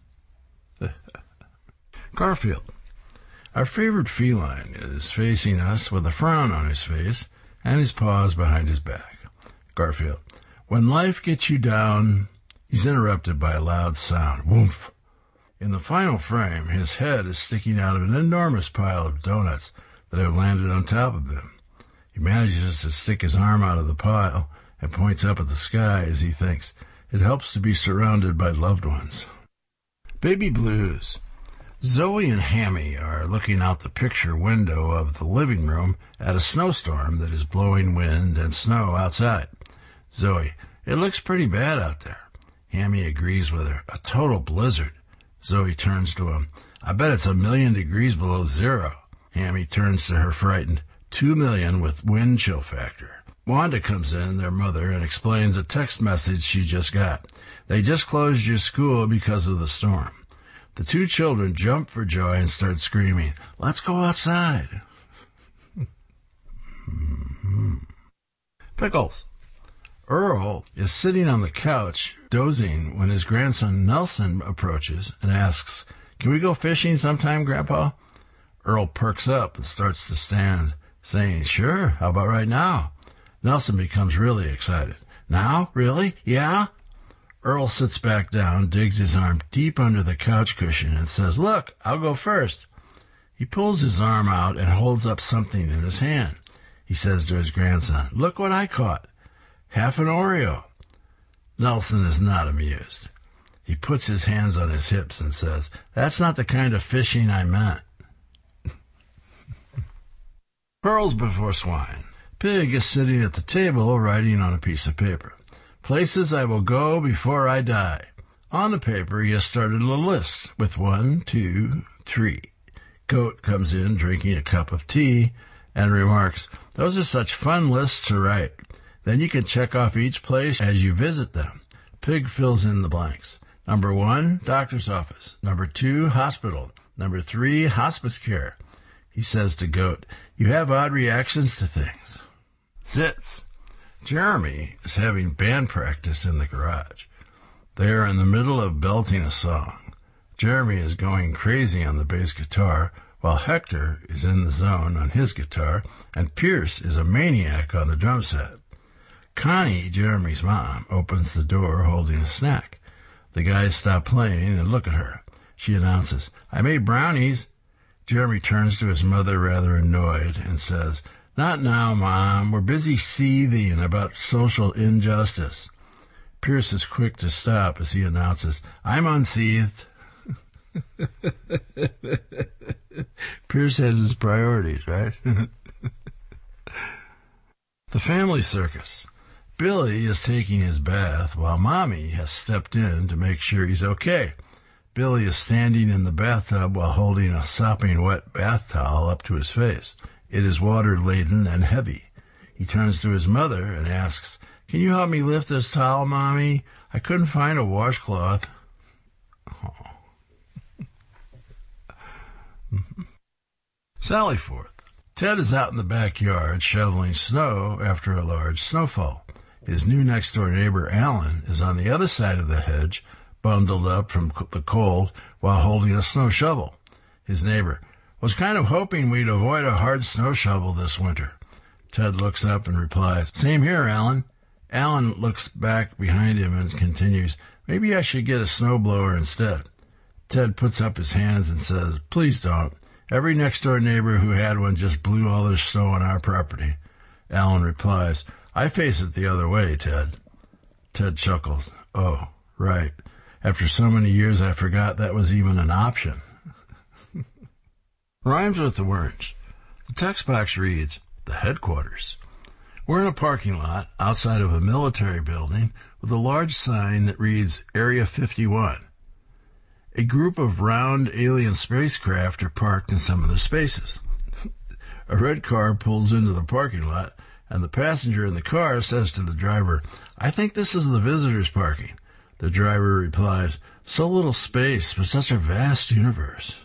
Garfield. Our favorite feline is facing us with a frown on his face and his paws behind his back. Garfield. When life gets you down... He's interrupted by a loud sound. Woof. In the final frame, his head is sticking out of an enormous pile of donuts that have landed on top of him. He manages to stick his arm out of the pile and points up at the sky as he thinks, it helps to be surrounded by loved ones. Baby Blues. Zoe and Hammy are looking out the picture window of the living room at a snowstorm that is blowing wind and snow outside. Zoe, it looks pretty bad out there. Hammy agrees with her. A total blizzard. Zoe turns to him. I bet it's a million degrees below zero. Hammy turns to her frightened. Two million with wind chill factor. Wanda comes in, their mother, and explains a text message she just got. They just closed your school because of the storm. The two children jump for joy and start screaming, let's go outside. mm-hmm. Pickles. Earl is sitting on the couch, dozing, when his grandson Nelson approaches and asks, can we go fishing sometime, Grandpa? Earl perks up and starts to stand, saying, sure, how about right now? Nelson becomes really excited. Now? Really? Yeah? Earl sits back down, digs his arm deep under the couch cushion, and says, look, I'll go first. He pulls his arm out and holds up something in his hand. He says to his grandson, look what I caught. Half an Oreo. Nelson is not amused. He puts his hands on his hips and says, that's not the kind of fishing I meant. Pearls before swine. Pig is sitting at the table writing on a piece of paper. Places I will go before I die. On the paper he has started a list with one, two, three. Goat comes in drinking a cup of tea and remarks, those are such fun lists to write. Then you can check off each place as you visit them. Pig fills in the blanks. Number one, doctor's office. Number two, hospital. Number three, hospice care. He says to Goat, you have odd reactions to things. Zits. Jeremy is having band practice in the garage. They are in the middle of belting a song. Jeremy is going crazy on the bass guitar, while Hector is in the zone on his guitar, and Pierce is a maniac on the drum set. Connie, Jeremy's mom, opens the door holding a snack. The guys stop playing and look at her. She announces, "I made brownies." Jeremy turns to his mother rather annoyed and says, "Not now, Mom. We're busy seething about social injustice." Pierce is quick to stop as he announces, "I'm unseathed." Pierce has his priorities, right? The family circus. Billy is taking his bath while Mommy has stepped in to make sure he's okay. Billy is standing in the bathtub while holding a sopping wet bath towel up to his face. It is water-laden and heavy. He turns to his mother and asks, "Can you help me lift this towel, Mommy? I couldn't find a washcloth." Oh. Sally Forth. Ted is out in the backyard shoveling snow after a large snowfall. His new next-door neighbor, Alan, is on the other side of the hedge, bundled up from the cold while holding a snow shovel. His neighbor, "Was kind of hoping we'd avoid a hard snow shovel this winter." Ted looks up and replies, "Same here, Alan." Alan looks back behind him and continues, "Maybe I should get a snowblower instead." Ted puts up his hands and says, "Please don't. Every next-door neighbor who had one just blew all their snow on our property." Alan replies, "I face it the other way, Ted." Ted chuckles. "Oh, right. After so many years, I forgot that was even an option." Rhymes with the words. The text box reads, "The headquarters." We're in a parking lot outside of a military building with a large sign that reads Area fifty-one. A group of round alien spacecraft are parked in some of the spaces. A red car pulls into the parking lot, and the passenger in the car says to the driver, "I think this is the visitors' parking." The driver replies, "So little space for such a vast universe."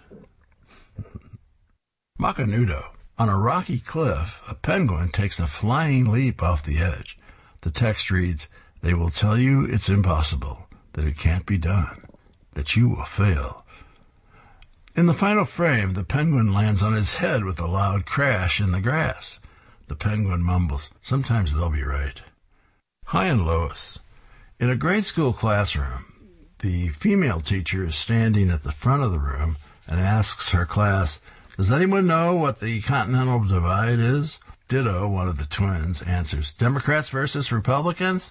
Macanudo. On a rocky cliff, a penguin takes a flying leap off the edge. The text reads, "They will tell you it's impossible, that it can't be done, that you will fail." In the final frame, the penguin lands on his head with a loud crash in the grass. The penguin mumbles, "Sometimes they'll be right." High and Lois. In a grade school classroom, the female teacher is standing at the front of the room and asks her class, "Does anyone know what the Continental Divide is?" Ditto, one of the twins, answers, "Democrats versus Republicans?"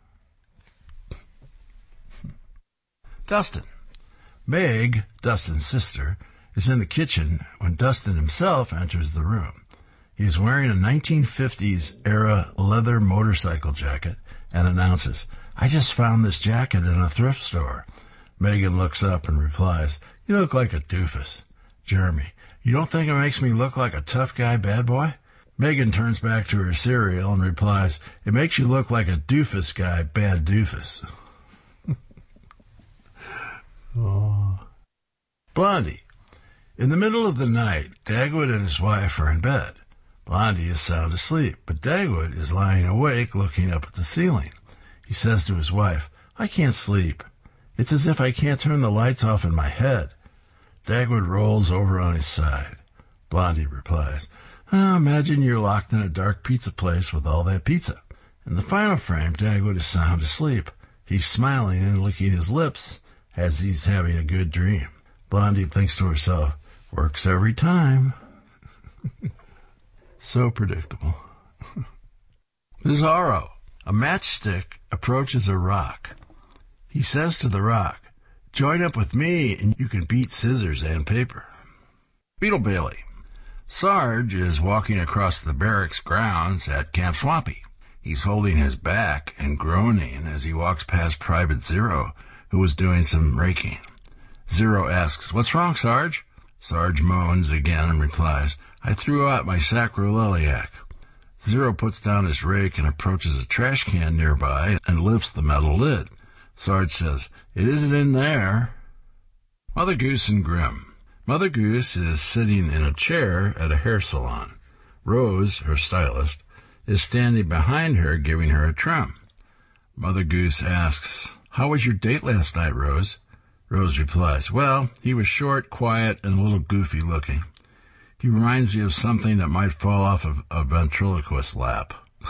Dustin. Meg, Dustin's sister, is in the kitchen when Dustin himself enters the room. He is wearing a nineteen fifties-era leather motorcycle jacket and announces, "I just found this jacket in a thrift store." Megan looks up and replies, "You look like a doofus." Jeremy, "You don't think it makes me look like a tough guy bad boy?" Megan turns back to her cereal and replies, "It makes you look like a doofus guy bad doofus." Oh. Blondie. In the middle of the night, Dagwood and his wife are in bed. Blondie is sound asleep, but Dagwood is lying awake looking up at the ceiling. He says to his wife, "I can't sleep. It's as if I can't turn the lights off in my head." Dagwood rolls over on his side. Blondie replies, oh, "Imagine you're locked in a dark pizza place with all that pizza." In the final frame, Dagwood is sound asleep. He's smiling and licking his lips as he's having a good dream. Blondie thinks to herself, "Works every time." So predictable. Bizarro. A matchstick approaches a rock. He says to the rock, "Join up with me and you can beat scissors and paper." Beetle Bailey. Sarge is walking across the barracks grounds at Camp Swampy. He's holding his back and groaning as he walks past Private Zero, who was doing some raking. Zero asks, "What's wrong, Sarge?" Sarge moans again and replies, "I threw out my sacroiliac." Zero puts down his rake and approaches a trash can nearby and lifts the metal lid. Sarge says, "It isn't in there." Mother Goose and Grim. Mother Goose is sitting in a chair at a hair salon. Rose, her stylist, is standing behind her giving her a trim. Mother Goose asks, "How was your date last night, Rose?" Rose replies, "Well, he was short, quiet, and a little goofy looking. He reminds me of something that might fall off of a ventriloquist's lap."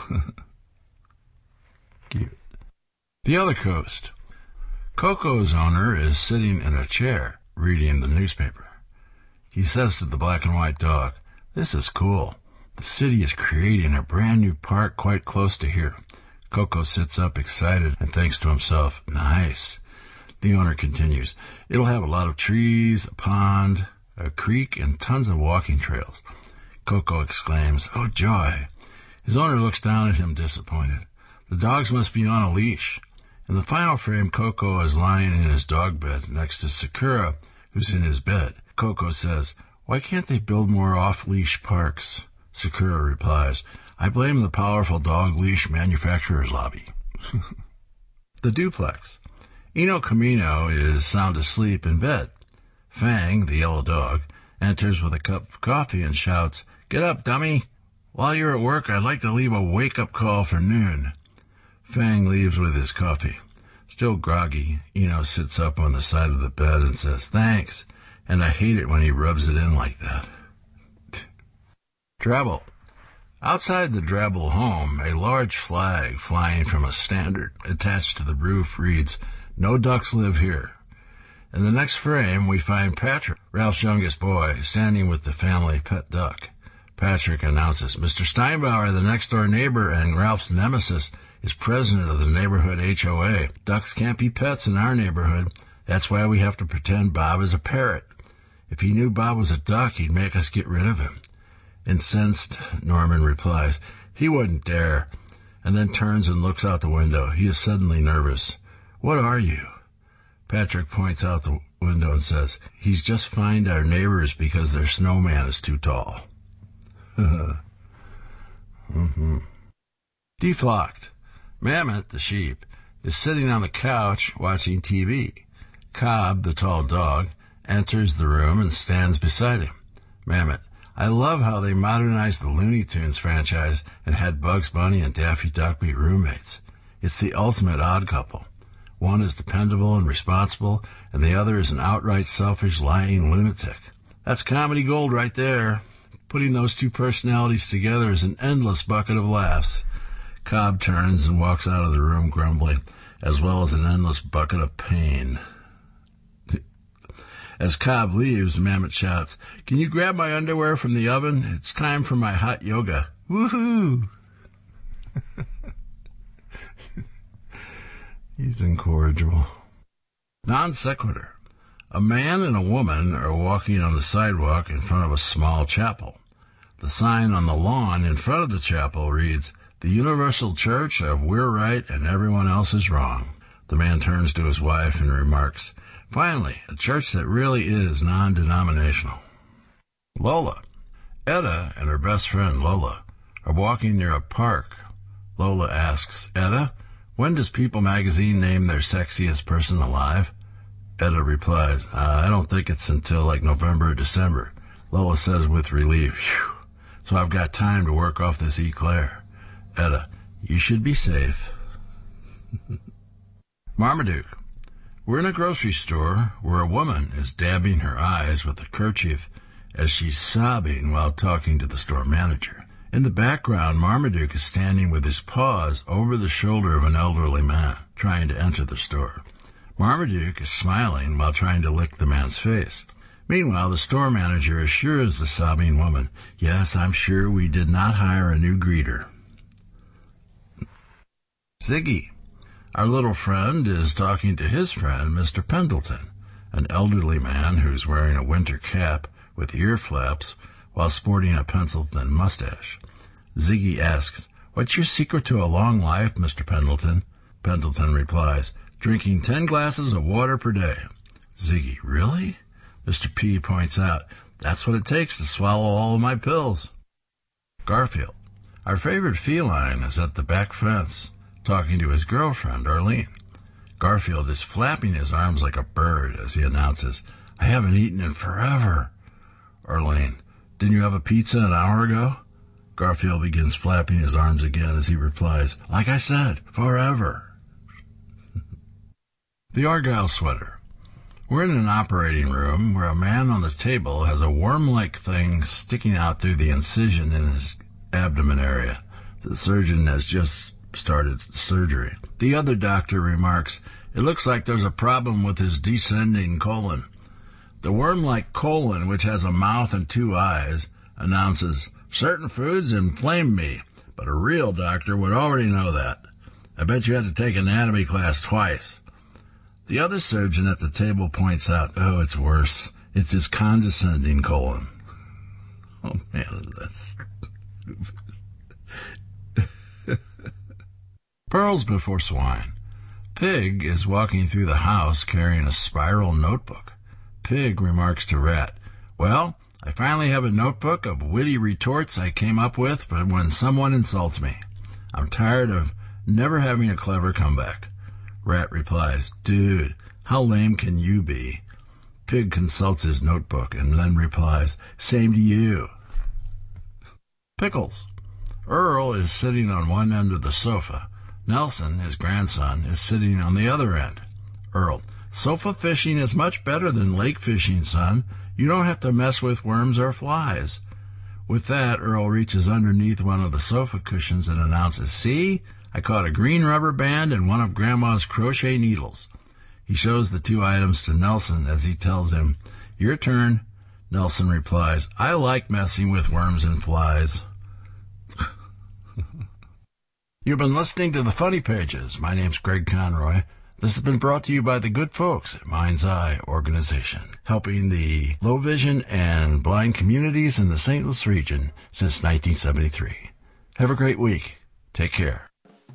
Cute. The other coast. Coco's owner is sitting in a chair, reading the newspaper. He says to the black and white dog, "This is cool. The city is creating a brand new park quite close to here." Coco sits up excited and thinks to himself, "Nice." The owner continues, "It'll have a lot of trees, a pond, a creek, and tons of walking trails." Coco exclaims, "Oh, joy." His owner looks down at him disappointed. The dogs must be on a leash. In the final frame, Coco is lying in his dog bed next to Sakura, who's in his bed. Coco says, "Why can't they build more off-leash parks?" Sakura replies, "I blame the powerful dog leash manufacturers lobby." The duplex. Ino Camino is sound asleep in bed. Fang, the yellow dog, enters with a cup of coffee and shouts, "Get up, dummy! While you're at work, I'd like to leave a wake-up call for noon." Fang leaves with his coffee. Still groggy, Ino sits up on the side of the bed and says, "Thanks, and I hate it when he rubs it in like that." Drabble. Outside the Drabble home, a large flag flying from a standard attached to the roof reads, "No ducks live here." In the next frame, we find Patrick, Ralph's youngest boy, standing with the family pet duck. Patrick announces, "Mister Steinbauer, the next-door neighbor and Ralph's nemesis, is president of the neighborhood H O A. Ducks can't be pets in our neighborhood. That's why we have to pretend Bob is a parrot. If he knew Bob was a duck, he'd make us get rid of him." Incensed, Norman replies, "He wouldn't dare," and then turns and looks out the window. He is suddenly nervous. "What are you?" Patrick points out the window and says, "He's just fined our neighbors because their snowman is too tall." mm-hmm. Deflocked. Mammoth, the sheep, is sitting on the couch watching T V. Cobb, the tall dog, enters the room and stands beside him. Mammoth, "I love how they modernized the Looney Tunes franchise and had Bugs Bunny and Daffy Duck be roommates. It's the ultimate odd couple. One is dependable and responsible, and the other is an outright selfish, lying lunatic. That's comedy gold right there. Putting those two personalities together is an endless bucket of laughs." Cobb turns and walks out of the room grumbling, as well as an endless bucket of pain. As Cobb leaves, Mammoth shouts, "Can you grab my underwear from the oven? It's time for my hot yoga. Woohoo!" He's incorrigible. Non sequitur. A man and a woman are walking on the sidewalk in front of a small chapel. The sign on the lawn in front of the chapel reads, "The Universal Church of We're Right and Everyone Else is Wrong." The man turns to his wife and remarks, "Finally, a church that really is non-denominational." Lola. Etta and her best friend Lola are walking near a park. Lola asks, "Etta, when does People magazine name their sexiest person alive?" Etta replies, uh, "I don't think it's until like November or December." Lola says with relief, "Phew, so I've got time to work off this eclair." Etta, "You should be safe." Marmaduke. We're in a grocery store where a woman is dabbing her eyes with a kerchief as she's sobbing while talking to the store manager. In the background, Marmaduke is standing with his paws over the shoulder of an elderly man trying to enter the store. Marmaduke is smiling while trying to lick the man's face. Meanwhile, the store manager assures the sobbing woman, "Yes, I'm sure we did not hire a new greeter." Ziggy. Our little friend is talking to his friend, Mister Pendleton, an elderly man who's wearing a winter cap with ear flaps while sporting a pencil-thin mustache. Ziggy asks, "What's your secret to a long life, Mister Pendleton?" Pendleton replies, "Drinking ten glasses of water per day." Ziggy, "Really?" Mister P points out, "That's what it takes to swallow all of my pills." Garfield. Our favorite feline is at the back fence, talking to his girlfriend, Arlene. Garfield is flapping his arms like a bird as he announces, "I haven't eaten in forever." Arlene, "Didn't you have a pizza an hour ago?" Garfield begins flapping his arms again as he replies, "Like I said, forever." The Argyle Sweater. We're in an operating room where a man on the table has a worm-like thing sticking out through the incision in his abdomen area. The surgeon has just started surgery. The other doctor remarks, "It looks like there's a problem with his descending colon." The worm-like colon, which has a mouth and two eyes, announces, "Certain foods inflame me," but a real doctor would already know that. I bet you had to take anatomy class twice. The other surgeon at the table points out, "Oh, it's worse. It's his condescending colon." Oh, man, that's... Pearls before swine. Pig is walking through the house carrying a spiral notebook. Pig remarks to Rat, "Well, I finally have a notebook of witty retorts I came up with for when someone insults me. I'm tired of never having a clever comeback." Rat replies, "Dude, how lame can you be?" Pig consults his notebook and then replies, "Same to you." Pickles. Earl is sitting on one end of the sofa. Nelson, his grandson, is sitting on the other end. Earl, "Sofa fishing is much better than lake fishing, son. You don't have to mess with worms or flies." With that, Earl reaches underneath one of the sofa cushions and announces, "See? I caught a green rubber band and one of Grandma's crochet needles." He shows the two items to Nelson as he tells him, "Your turn." Nelson replies, "I like messing with worms and flies." You've been listening to the Funny Pages. My name's Greg Conroy. This has been brought to you by the good folks at Mind's Eye Organization, helping the low vision and blind communities in the Saint Louis region since nineteen seventy-three. Have a great week. Take care.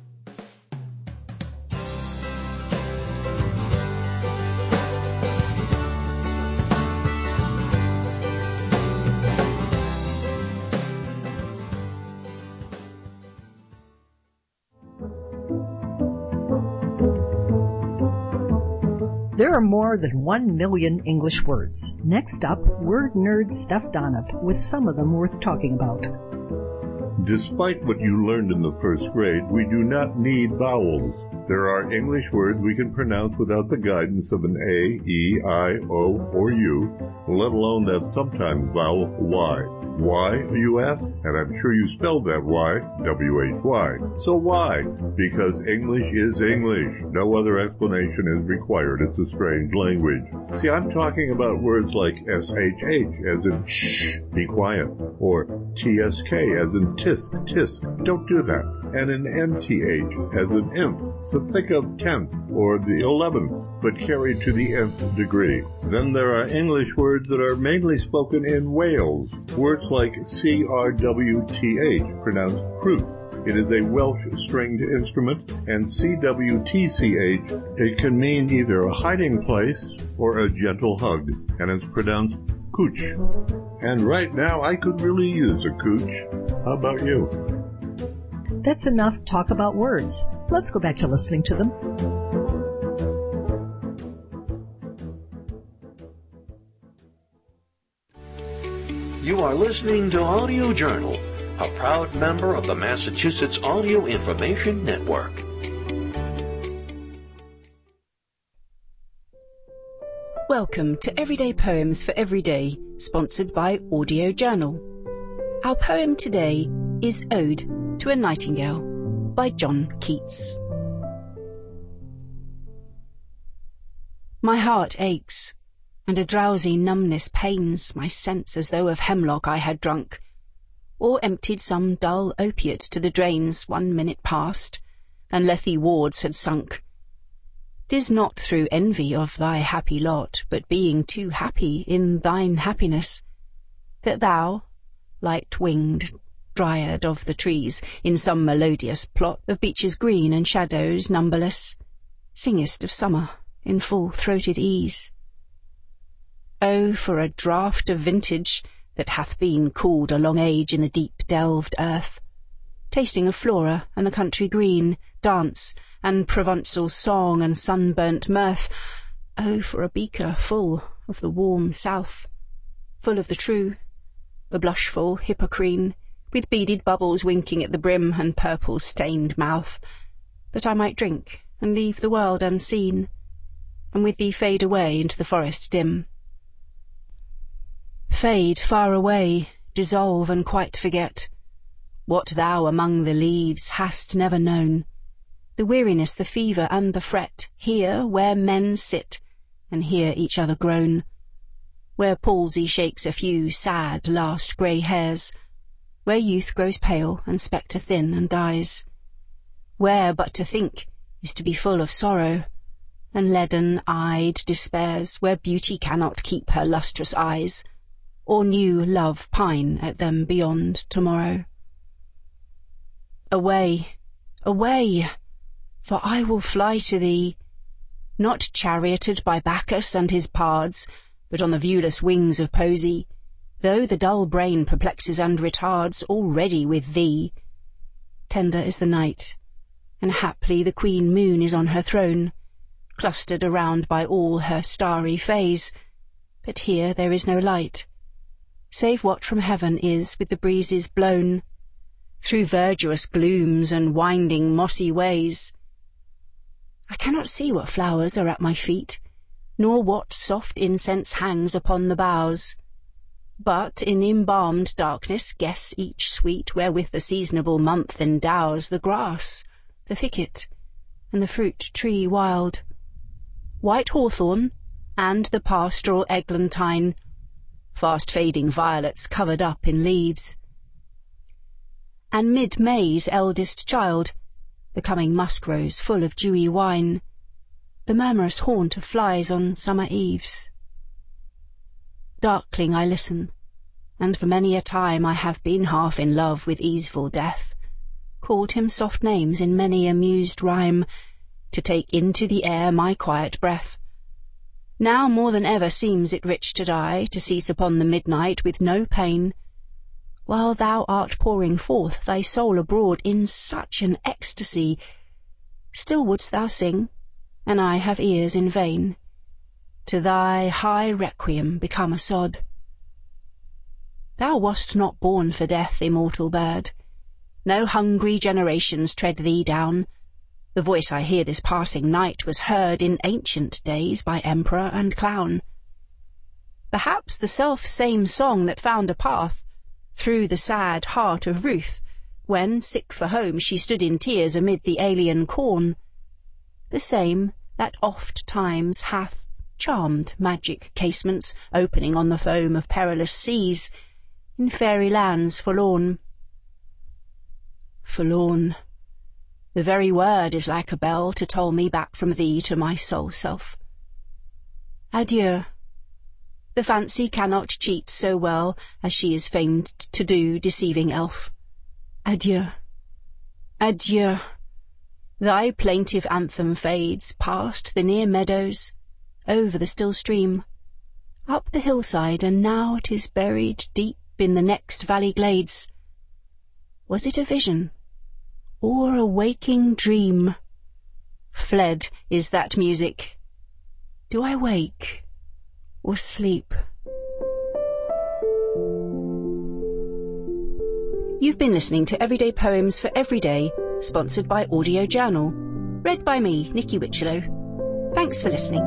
There are more than one million English words. Next up, word nerd Steph Donoff with some of them worth talking about. Despite what you learned in the first grade, we do not need vowels. There are English words we can pronounce without the guidance of an A, E, I, O, or U, let alone that sometimes vowel Y. Why, you ask? And I'm sure you spelled that Y, W H Y. So why? Because English is English. No other explanation is required. It's a strange language. See, I'm talking about words like S H H, as in shh, be quiet, or T S K, as in tisk, tisk. Don't do that. And an N T H, as in nth. So think of tenth, or the eleventh, but carried to the nth degree. Then there are English words that are mainly spoken in Wales. Words like C R W T H, pronounced cruth. It is a Welsh stringed instrument, and C W T C H, it can mean either a hiding place or a gentle hug, and it's pronounced cooch. And right now, I could really use a cooch. How about you? That's enough talk about words. Let's go back to listening to them. You are listening to Audio Journal, a proud member of the Massachusetts Audio Information Network. Welcome to Everyday Poems for Every Day, sponsored by Audio Journal. Our poem today is Ode to a Nightingale by John Keats. My heart aches, and a drowsy numbness pains my sense as though of hemlock I had drunk, or emptied some dull opiate to the drains one minute past, and Lethe wards had sunk. 'Tis not through envy of thy happy lot, but being too happy in thine happiness, that thou, light-winged dryad of the trees, in some melodious plot of beeches green and shadows numberless, singest of summer in full-throated ease. Oh, for a draught of vintage that hath been cooled a long age in the deep-delved earth, tasting of flora and the country green, dance and Provençal song and sunburnt mirth. Oh, for a beaker full of the warm south, full of the true, the blushful Hippocrene, with beaded bubbles winking at the brim and purple-stained mouth, that I might drink and leave the world unseen, and with thee fade away into the forest dim. Fade far away, dissolve and quite forget what thou among the leaves hast never known, the weariness, the fever, and the fret, here where men sit and hear each other groan, where palsy shakes a few sad last grey hairs, where youth grows pale and spectre thin and dies, where but to think is to be full of sorrow, and leaden-eyed despairs, where beauty cannot keep her lustrous eyes, or new love pine at them beyond tomorrow. Away, away, for I will fly to thee, not charioted by Bacchus and his pards, but on the viewless wings of poesy, though the dull brain perplexes and retards, already with thee. Tender is the night, and haply the queen moon is on her throne, clustered around by all her starry fays, but here there is no light, save what from heaven is with the breezes blown, through verdurous glooms and winding mossy ways. I cannot see what flowers are at my feet, nor what soft incense hangs upon the boughs, but in embalmed darkness guess each sweet wherewith the seasonable month endows the grass, the thicket, and the fruit tree wild, white hawthorn, and the pastoral eglantine, fast-fading violets covered up in leaves, and mid-May's eldest child, the coming musk-rose full of dewy wine, the murmurous haunt of flies on summer eves. Darkling I listen, and for many a time I have been half in love with easeful death, called him soft names in many a mused rhyme, to take into the air my quiet breath. Now more than ever seems it rich to die, to cease upon the midnight with no pain, while thou art pouring forth thy soul abroad in such an ecstasy. Still wouldst thou sing, and I have ears in vain, to thy high requiem become a sod. Thou wast not born for death, immortal bird. No hungry generations tread thee down. The voice I hear this passing night was heard in ancient days by emperor and clown. Perhaps the self-same song that found a path through the sad heart of Ruth, when, sick for home, she stood in tears amid the alien corn, the same that oft times hath charmed magic casements opening on the foam of perilous seas, in fairy lands forlorn. Forlorn. The very word is like a bell to toll me back from thee to my sole self. Adieu. The fancy cannot cheat so well as she is famed to do, deceiving elf. Adieu. Adieu. Thy plaintive anthem fades past the near meadows, over the still stream, up the hillside, and now it is buried deep in the next valley glades. Was it a vision, or a waking dream? Fled is that music. Do I wake, or sleep? You've been listening to Everyday Poems for Every Day, sponsored by Audio Journal. Read by me, Nikki Witchelow. Thanks for listening.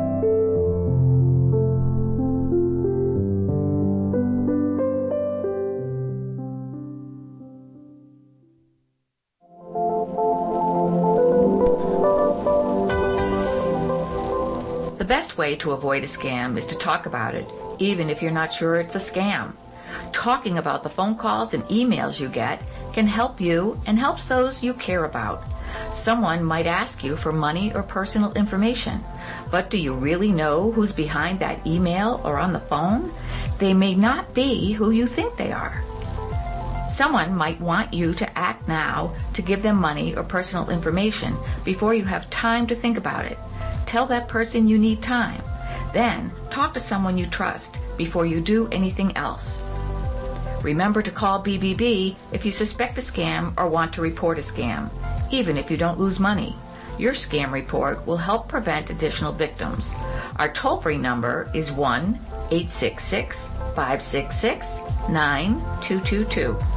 The best way to avoid a scam is to talk about it, even if you're not sure it's a scam. Talking about the phone calls and emails you get can help you and helps those you care about. Someone might ask you for money or personal information, but do you really know who's behind that email or on the phone? They may not be who you think they are. Someone might want you to act now to give them money or personal information before you have time to think about it. Tell that person you need time. Then talk to someone you trust before you do anything else. Remember to call B B B if you suspect a scam or want to report a scam, even if you don't lose money. Your scam report will help prevent additional victims. Our toll-free number is one eight six six, five six six, nine two two two.